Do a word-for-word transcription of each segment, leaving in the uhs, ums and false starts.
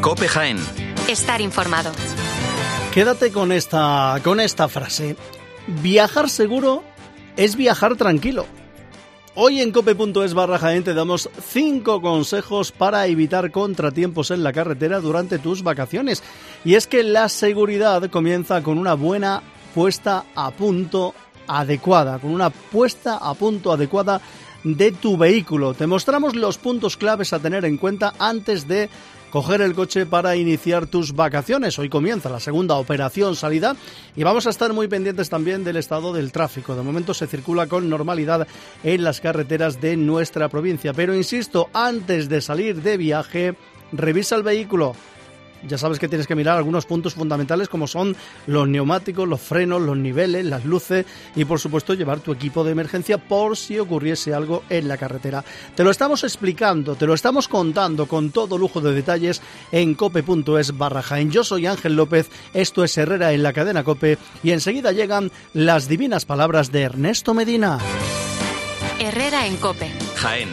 COPE Jaén. Estar informado. Quédate con esta, con esta frase. Viajar seguro es viajar tranquilo. Hoy en cope.es barra Jaén te damos cinco consejos para evitar contratiempos en la carretera durante tus vacaciones. Y es que la seguridad comienza con una buena puesta a punto adecuada, con una puesta a punto adecuada de tu vehículo. Te mostramos los puntos claves a tener en cuenta antes de coger el coche para iniciar tus vacaciones. Hoy comienza la segunda operación salida y vamos a estar muy pendientes también del estado del tráfico. De momento se circula con normalidad en las carreteras de nuestra provincia. Pero insisto, antes de salir de viaje, revisa el vehículo. Ya sabes que tienes que mirar algunos puntos fundamentales como son los neumáticos, los frenos, los niveles, las luces y por supuesto llevar tu equipo de emergencia por si ocurriese algo en la carretera. Te lo estamos explicando, te lo estamos contando con todo lujo de detalles en cope.es barra Jaén. Yo soy Ángel López, esto es Herrera en la cadena COPE y enseguida llegan las divinas palabras de Ernesto Medina. Herrera en COPE. Jaén.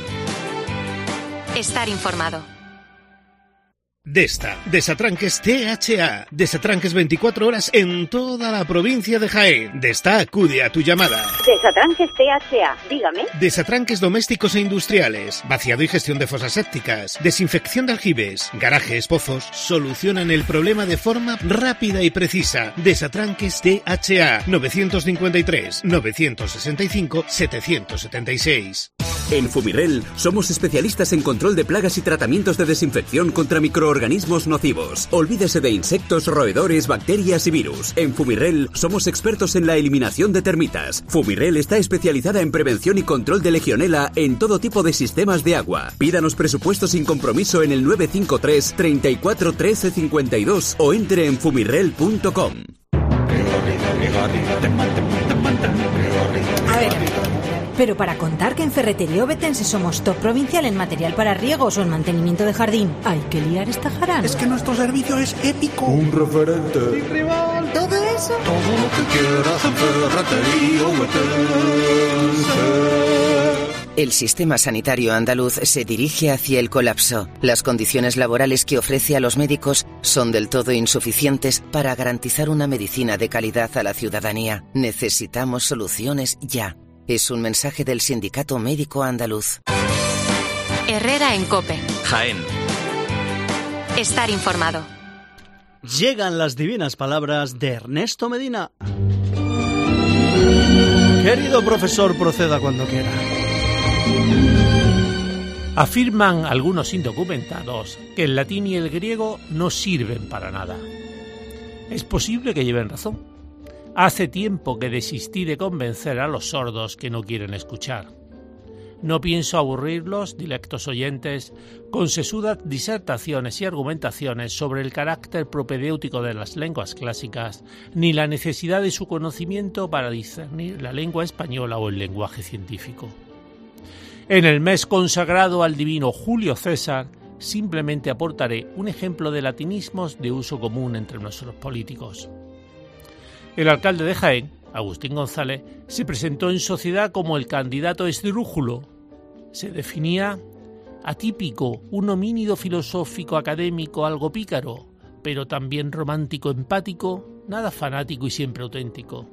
Estar informado. Desta, Desatranques T H A, Desatranques veinticuatro horas en toda la provincia de Jaén. Desta acude a tu llamada. Desatranques T H A, dígame. Desatranques domésticos e industriales, vaciado y gestión de fosas sépticas, desinfección de aljibes, garajes, pozos, solucionan el problema de forma rápida y precisa. Desatranques T H A, novecientos cincuenta y tres, novecientos sesenta y cinco, setecientos setenta y seis. En Fumirel somos especialistas en control de plagas y tratamientos de desinfección contra microorganismos nocivos. Olvídese de insectos, roedores, bacterias y virus. En Fumirel somos expertos en la eliminación de termitas. Fumirel está especializada en prevención y control de legionela en todo tipo de sistemas de agua. Pídanos presupuesto sin compromiso en el nueve cinco tres, treinta y cuatro, trece, cincuenta y dos o entre en fumirel punto com. A ver, pero para contar que en Ferretería Ovetense somos top provincial en material para riegos o en mantenimiento de jardín, hay que liar esta jarana. Es que nuestro servicio es épico. Un referente. Sin rival. ¿Todo eso? Todo lo que quieras en Ferretería Ovetense. El sistema sanitario andaluz se dirige hacia el colapso. Las condiciones laborales que ofrece a los médicos son del todo insuficientes para garantizar una medicina de calidad a la ciudadanía. Necesitamos soluciones ya. Es un mensaje del Sindicato Médico Andaluz. Herrera en COPE. Jaén. Estar informado. Llegan las divinas palabras de Ernesto Medina. Querido profesor, proceda cuando quiera. Afirman algunos indocumentados que el latín y el griego no sirven para nada. Es posible que lleven razón. Hace tiempo que desistí de convencer a los sordos que no quieren escuchar. No pienso aburrirlos, dilectos oyentes, con sesudas disertaciones y argumentaciones sobre el carácter propedéutico de las lenguas clásicas, ni la necesidad de su conocimiento para discernir la lengua española o el lenguaje científico. En el mes consagrado al divino Julio César, simplemente aportaré un ejemplo de latinismos de uso común entre nuestros políticos. El alcalde de Jaén, Agustín González, se presentó en sociedad como el candidato esdrújulo. Se definía atípico, un homínido filosófico académico algo pícaro, pero también romántico empático, nada fanático y siempre auténtico.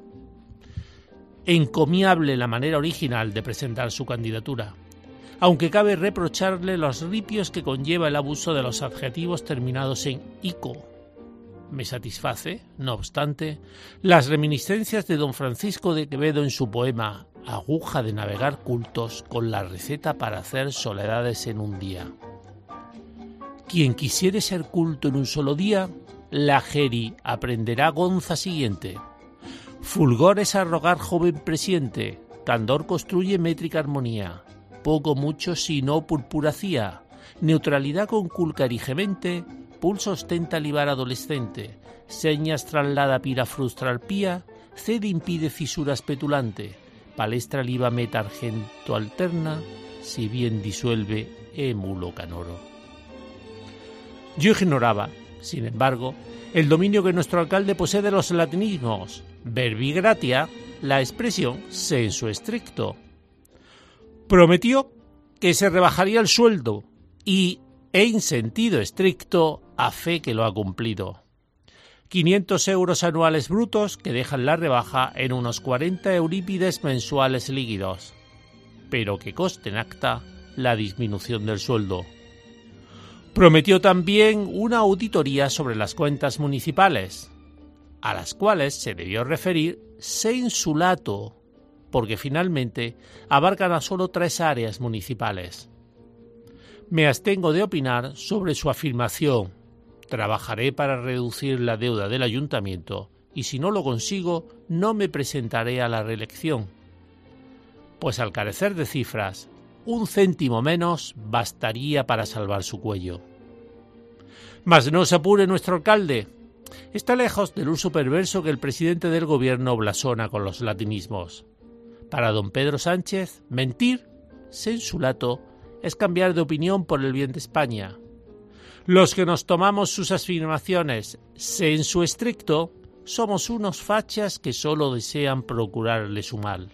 Encomiable la manera original de presentar su candidatura, aunque cabe reprocharle los ripios que conlleva el abuso de los adjetivos terminados en ico. Me satisface, no obstante, las reminiscencias de don Francisco de Quevedo en su poema Aguja de navegar cultos con la receta para hacer soledades en un día. Quien quisiere ser culto en un solo día, la Geri aprenderá gonza siguiente. Fulgor es arrogar joven presiente, candor construye métrica armonía, poco mucho sino purpuracía, neutralidad conculca erigemente, pulso ostenta libar adolescente, señas traslada pira frustra alpía, cede impide fisuras petulante, palestra liba meta argento alterna, si bien disuelve émulo canoro. Yo ignoraba, sin embargo, el dominio que nuestro alcalde posee de los latinismos, verbi gratia, la expresión sensu estricto. Prometió que se rebajaría el sueldo y en sentido estricto, a fe que lo ha cumplido. quinientos euros anuales brutos que dejan la rebaja en unos cuarenta eurípides mensuales líquidos, pero que coste en acta la disminución del sueldo. Prometió también una auditoría sobre las cuentas municipales, a las cuales se debió referir sensulato, porque finalmente abarcan a solo tres áreas municipales. Me abstengo de opinar sobre su afirmación. Trabajaré para reducir la deuda del ayuntamiento y si no lo consigo, no me presentaré a la reelección. Pues al carecer de cifras, un céntimo menos bastaría para salvar su cuello. Mas no se apure nuestro alcalde. Está lejos del uso perverso que el presidente del gobierno blasona con los latinismos. Para don Pedro Sánchez, mentir, sensulato, es cambiar de opinión por el bien de España. Los que nos tomamos sus afirmaciones sensu estricto somos unos fachas que solo desean procurarle su mal.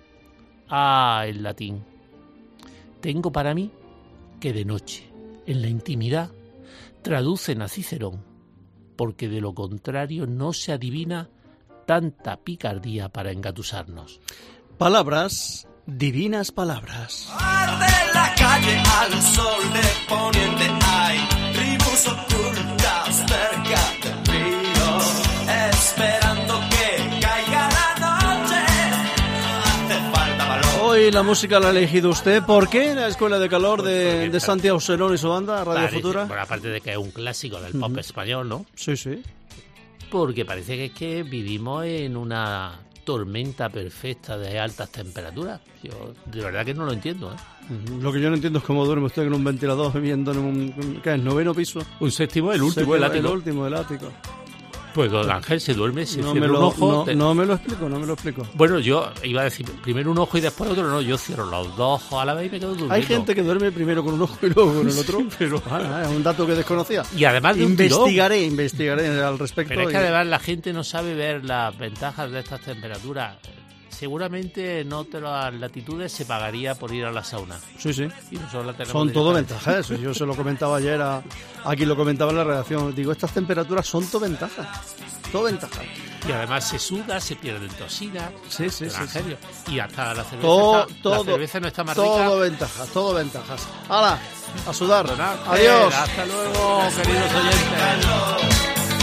Ah, el latín. Tengo para mí que de noche, en la intimidad, traducen a Cicerón, porque de lo contrario no se adivina tanta picardía para engatusarnos. Palabras, divinas palabras. Arde la calle al sol de poniente hay tribus ocultas cerca del río, esperando que caiga la noche. Hace falta valor. Hoy la música la ha elegido usted. ¿Por qué? La Escuela de Calor de, de Santiago Serón y su banda, Radio Parece, Futura. Bueno, aparte de que es un clásico del pop uh-huh. español, ¿no? Sí, sí. Porque parece que es que vivimos en una tormenta perfecta de altas temperaturas. Yo de verdad que no lo entiendo, ¿eh? Lo que yo no entiendo es cómo duerme usted en un ventilador viviendo en un, ¿qué es? ¿Noveno piso? Un séptimo, el último, el ático. El último, el ático. Pues don Ángel se duerme, se no cierra me lo, un ojo. No, te... no me lo explico, no me lo explico. Bueno, yo iba a decir primero un ojo y después otro, no, yo cierro los dos ojos a la vez y me quedo durmiendo. Hay gente que duerme primero con un ojo y luego con el otro. Sí, pero ah, es un dato que desconocía. Y además de investigaré, investigaré al respecto. Pero es que y... además la gente no sabe ver las ventajas de estas temperaturas. Seguramente en otras latitudes se pagaría por ir a la sauna. Sí, sí. Y nosotros la tenemos. Son todo ventajas, eso. Yo se lo comentaba ayer, a, aquí lo comentaba en la redacción. Digo, estas temperaturas son todo ventajas. Todo ventajas. Y además se suda, se pierde toxina. Sí, sí, sí, sí. Y hasta la cerveza, todo, está, todo, la cerveza no está más todo rica. Todo ventajas, todo ventajas. ¡Hala! A sudar. Donar, Adiós. Hasta luego, queridos oyentes.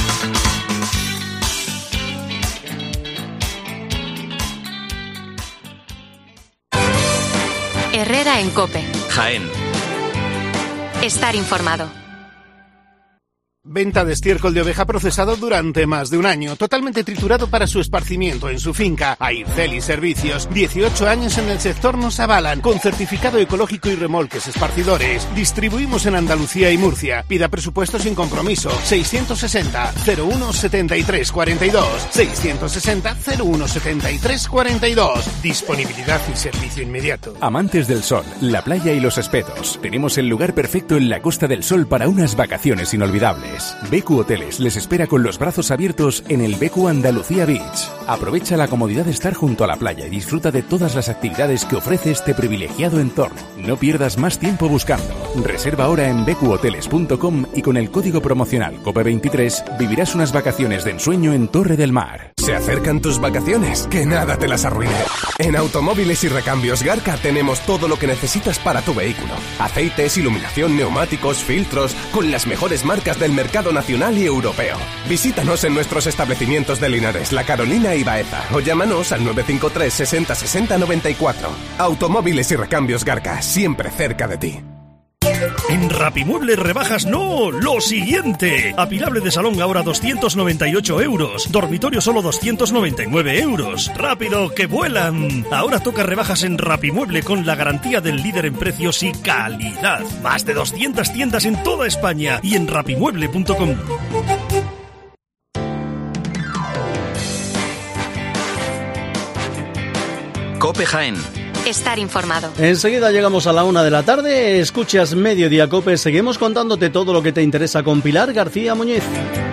Herrera en COPE. Jaén. Estar informado. Venta de estiércol de oveja procesado durante más de un año, totalmente triturado para su esparcimiento en su finca. Aircel y Servicios, dieciocho años en el sector nos avalan, con certificado ecológico y remolques esparcidores. Distribuimos en Andalucía y Murcia. Pida presupuesto sin compromiso. seiscientos sesenta, cero uno, setenta y tres cuarenta y dos. seiscientos sesenta, cero uno, setenta y tres cuarenta y dos. Disponibilidad y servicio inmediato. Amantes del sol, la playa y los espetos. Tenemos el lugar perfecto en la Costa del Sol para unas vacaciones inolvidables. B Q Hoteles les espera con los brazos abiertos en el B Q Andalucía Beach. Aprovecha la comodidad de estar junto a la playa y disfruta de todas las actividades que ofrece este privilegiado entorno. No pierdas más tiempo buscando. Reserva ahora en b q hoteles punto com y con el código promocional COPE veintitrés vivirás unas vacaciones de ensueño en Torre del Mar. ¿Se acercan tus vacaciones? Que nada te las arruine. En Automóviles y Recambios Garca tenemos todo lo que necesitas para tu vehículo. Aceites, iluminación, neumáticos, filtros, con las mejores marcas del mercado nacional y europeo. Visítanos en nuestros establecimientos de Linares, La Carolina y Baeza o llámanos al nueve cinco tres, sesenta, sesenta, noventa y cuatro. Automóviles y Recambios Garca, siempre cerca de ti. En Rapimueble rebajas no, lo siguiente. Apilable de salón ahora doscientos noventa y ocho euros. Dormitorio solo doscientos noventa y nueve euros. ¡Rápido, que vuelan! Ahora toca rebajas en Rapimueble con la garantía del líder en precios y calidad. Más de doscientas tiendas en toda España y en rapimueble punto com. COPE Jaén. Estar informado. Enseguida llegamos a la una de la tarde. Escuchas Mediodía COPE. Seguimos contándote todo lo que te interesa con Pilar García Muñiz.